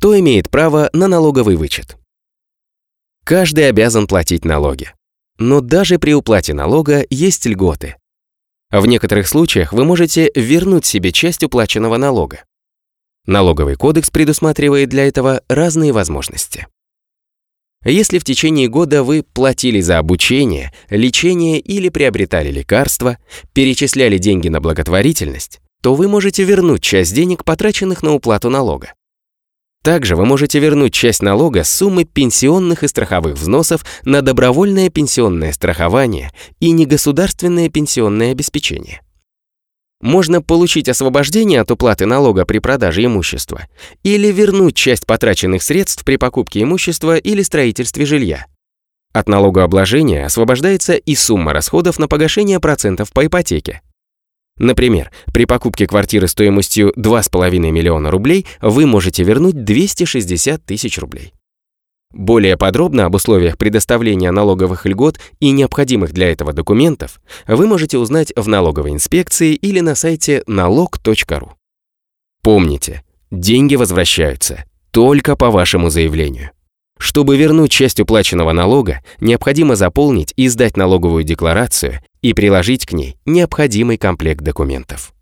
Кто имеет право на налоговый вычет? Каждый обязан платить налоги. Но даже при уплате налога есть льготы. В некоторых случаях вы можете вернуть себе часть уплаченного налога. Налоговый кодекс предусматривает для этого разные возможности. Если в течение года вы платили за обучение, лечение или приобретали лекарства, перечисляли деньги на благотворительность, то вы можете вернуть часть денег, потраченных на уплату налога. Также вы можете вернуть часть налога с суммы пенсионных и страховых взносов на добровольное пенсионное страхование и негосударственное пенсионное обеспечение. Можно получить освобождение от уплаты налога при продаже имущества или вернуть часть потраченных средств при покупке имущества или строительстве жилья. От налогообложения освобождается и сумма расходов на погашение процентов по ипотеке. Например, при покупке квартиры стоимостью 2,5 миллиона рублей вы можете вернуть 260 тысяч рублей. Более подробно об условиях предоставления налоговых льгот и необходимых для этого документов вы можете узнать в налоговой инспекции или на сайте налог.ру. Помните, деньги возвращаются только по вашему заявлению. Чтобы вернуть часть уплаченного налога, необходимо заполнить и сдать налоговую декларацию и приложить к ней необходимый комплект документов.